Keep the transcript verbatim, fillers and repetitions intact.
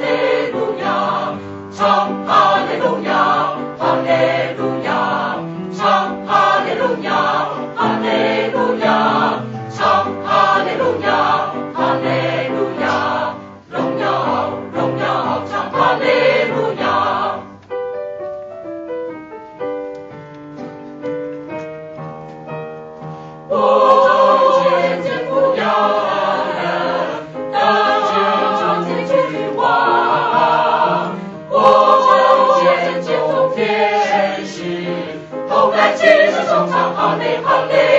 利路亚，唱哈利路亚，哈利路亚，唱哈利路亚，哈利路亚，唱哈利路亚，哈利路亚，荣耀荣耀，唱哈利路亚。我渐渐不要人，但见长见君王。我渐渐从天使，后来继续颂唱哈利哈利。